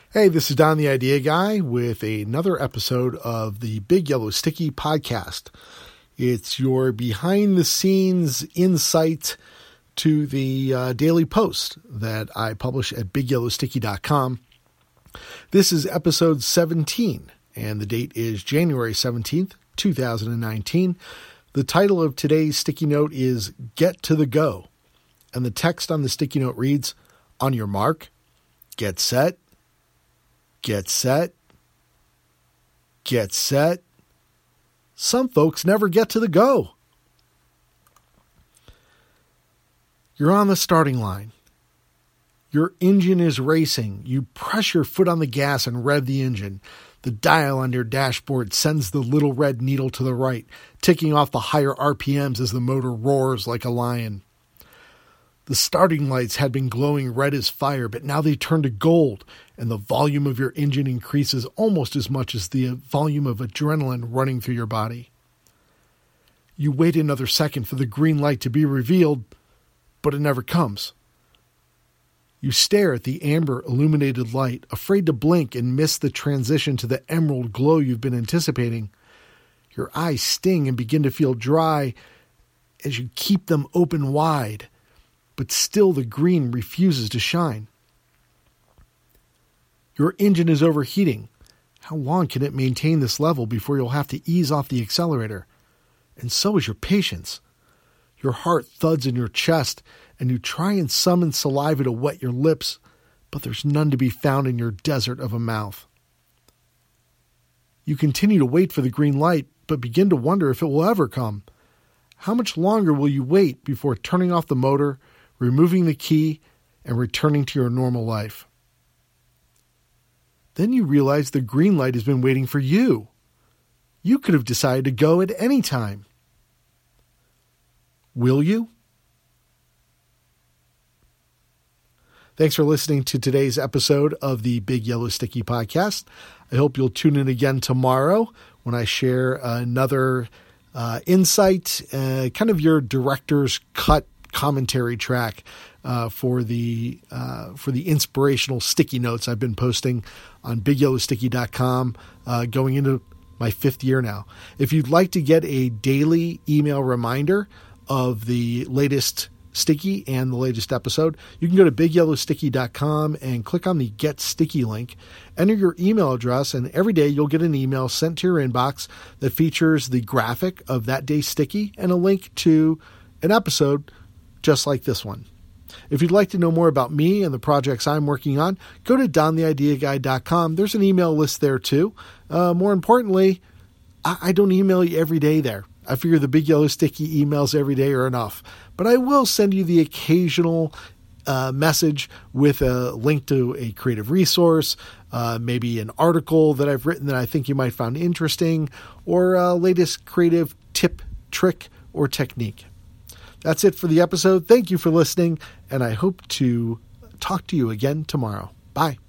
Hey, this is Don the Idea Guy with another episode of the Big Yellow Sticky podcast. It's your behind-the-scenes insight to the daily post that I publish at BigYellowSticky.com. This is episode 17, and the date is January 17th, 2019. The title of today's sticky note is Get to the Go, and the text on the sticky note reads, "On your mark, get set, get set, get set. Some folks never get to the go." You're on the starting line. Your engine is racing. You press your foot on the gas and rev the engine. The dial on your dashboard sends the little red needle to the right, ticking off the higher RPMs as the motor roars like a lion. The starting lights had been glowing red as fire, but now they turn to gold, and the volume of your engine increases almost as much as the volume of adrenaline running through your body. You wait another second for the green light to be revealed, but it never comes. You stare at the amber illuminated light, afraid to blink and miss the transition to the emerald glow you've been anticipating. Your eyes sting and begin to feel dry as you keep them open wide. But still the green refuses to shine. Your engine is overheating. How long can it maintain this level before you'll have to ease off the accelerator? And so is your patience. Your heart thuds in your chest, and you try and summon saliva to wet your lips, but there's none to be found in your desert of a mouth. You continue to wait for the green light, but begin to wonder if it will ever come. How much longer will you wait before turning off the motor, removing the key, and returning to your normal life? Then you realize the green light has been waiting for you. You could have decided to go at any time. Will you? Thanks for listening to today's episode of the Big Yellow Sticky podcast. I hope you'll tune in again tomorrow when I share another insight, kind of your director's cut commentary track for the inspirational sticky notes I've been posting on BigYellowSticky.com going into my 5th year now. If you'd like to get a daily email reminder of the latest sticky and the latest episode, you can go to BigYellowSticky.com and click on the Get Sticky link. Enter your email address, and every day you'll get an email sent to your inbox that features the graphic of that day's sticky and a link to an episode just like this one. If you'd like to know more about me and the projects I'm working on, go to dontheideaguy.com. There's an email list there too. More importantly, I don't email you every day there. I figure the Big Yellow Sticky emails every day are enough. But I will send you the occasional message with a link to a creative resource, maybe an article that I've written that I think you might find interesting, or a latest creative tip, trick, or technique. That's it for the episode. Thank you for listening, and I hope to talk to you again tomorrow. Bye.